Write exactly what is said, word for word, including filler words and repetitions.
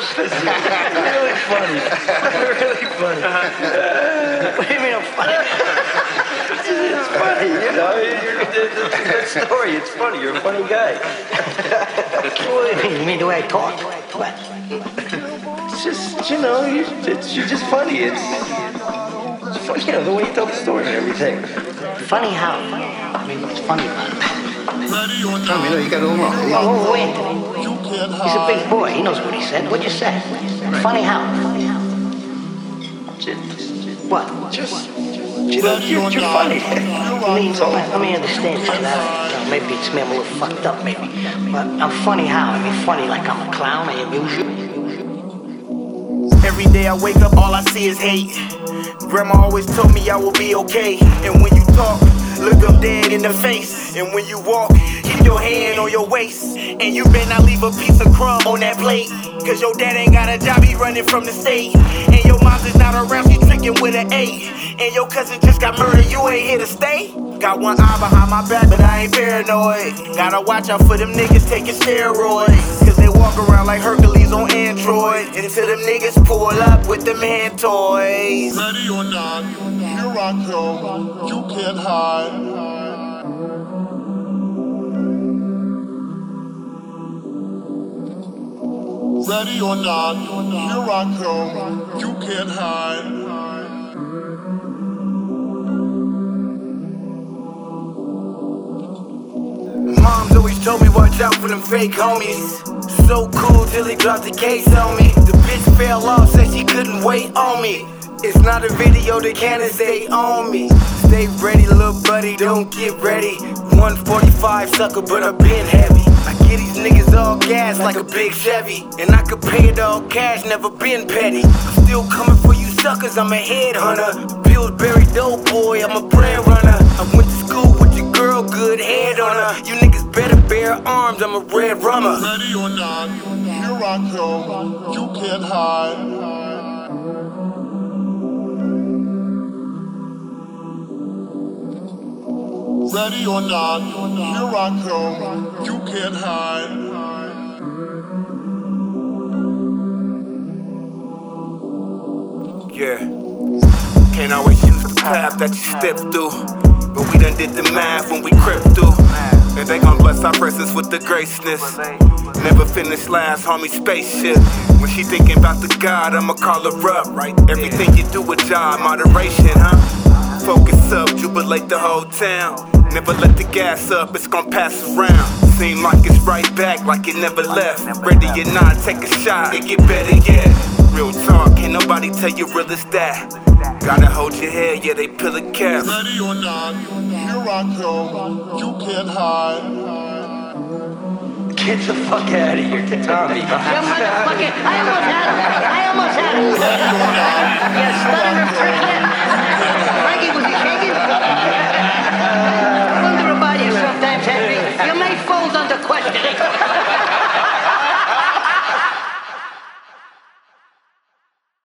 really funny. Really funny. What do you mean I'm funny? It's funny, you know. It's a good story. It's funny. You're a funny guy. What do you mean? You mean the way I talk? What? It's just, you know, you, it's, you're just funny. It's, it's funny, you know, the way you tell the story and everything. Funny how? I mean, what's funny about it? Tom, you know, you got it all wrong. Oh, Anthony. He's a big boy. He knows what he said. What'd you say? Funny how? Just, what? Just, you know, you're, you're funny. I mean, let me understand you. Now, you know, maybe it's me. I'm a little fucked up, maybe. But I'm funny how? I mean, funny like I'm a clown. I amuse you. Every day I wake up, all I see is hate. Grandma always told me I will be okay. And when you talk, look them dead in the face. And when you walk, keep your hand on your waist. And you better not leave a piece of crumb on that plate. Cause your dad ain't got a job, he running from the state. And your mom's is not around, she tricking with an A. And your cousin just got murdered, you ain't here to stay. Got one eye behind my back, but I ain't paranoid. Gotta watch out for them niggas taking steroids. Cause they walk around like Hercules on Android. Until them niggas pull up with them hand toys. Ready or not, here I come, you can't hide. Ready or not, here I come, you can't hide. Moms always told me watch out for them fake homies. So cool till they dropped the case on me. The bitch fell off, said she couldn't wait on me. It's not a video, they can't stay on me. Stay ready, little buddy, don't get ready. one forty-five sucker, but I been heavy. I get these niggas all gas like a big Chevy. And I could pay it all cash, never been petty. I'm still coming for you suckers, I'm a headhunter. Pillsbury dope boy, I'm a bread runner. I went to school with your girl, good head on her. You niggas better bear arms, I'm a red rummer. Ready or not, here I come, you can't hide. Ready or not, here I come, you can't hide. Yeah, can't always use the path that you step through. But we done did the math when we crept through. And they gon' bless our presence with the graceness. Never finish last, homie, spaceship. When she thinking about the God, I'ma call her up, right? Everything you do with job, moderation, huh? Focus up, jubilate the whole town. Never let the gas up, it's gon' pass around. Seem like it's right back, like it never left. Ready or not, take a shot, it get better yet. Real talk, can't nobody tell you real as that. Gotta hold your head, yeah, they pillar caps. Ready or not, here I come, you can't hide. Get the fuck out of here, Tommy. You motherfucker, I almost had him. I almost had him. You stuttering prick.